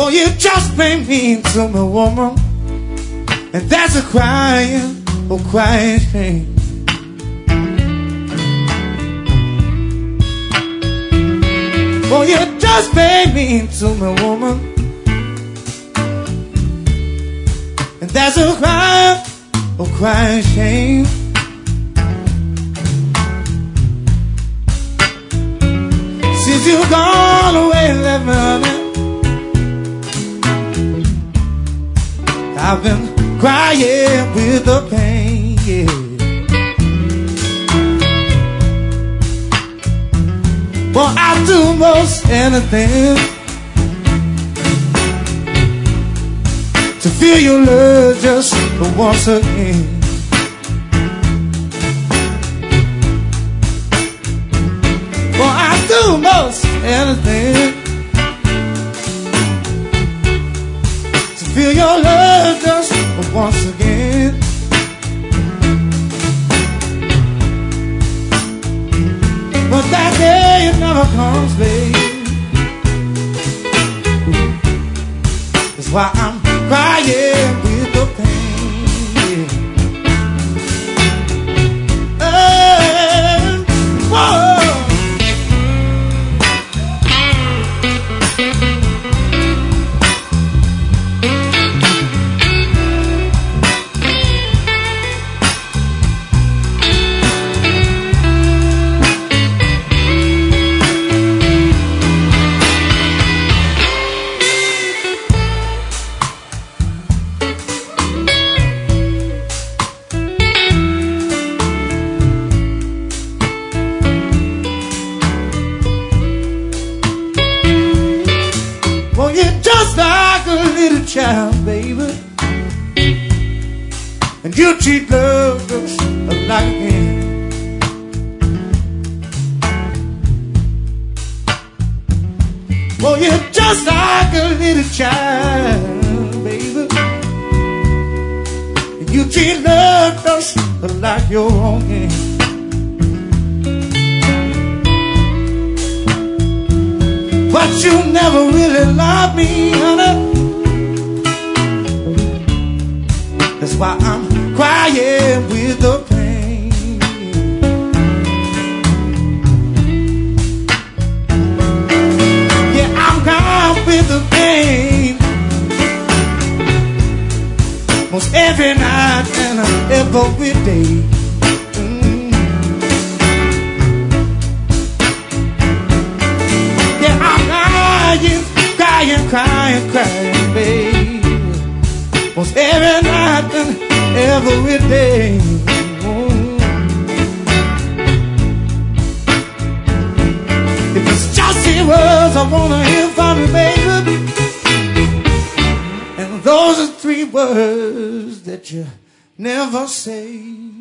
Well, you just bring me to my woman, and that's a crying, oh crying shame. Well, you just bring me to my woman, and that's a crying, oh crying shame. Since you've gone away and left me, honey, I've been crying with the pain, yeah. Well, I'll do most anything to feel your love just once again. Well, I'll do most anything to feel your love just once again. But that day it never comes, babe. That's why I'm crying with the pain. Whoa. Well, you're just like a little child, baby, and you treat love just like a game. Well, you're just like a little child, baby, and you treat love just like your own game. But you never really loved me, honey. That's why I'm crying with the pain. Yeah, I'm crying with the pain most every night and every day. Crying, babe, most every night and every day. If it's just the words I wanna hear from you, baby, and those are 3 words that you never say.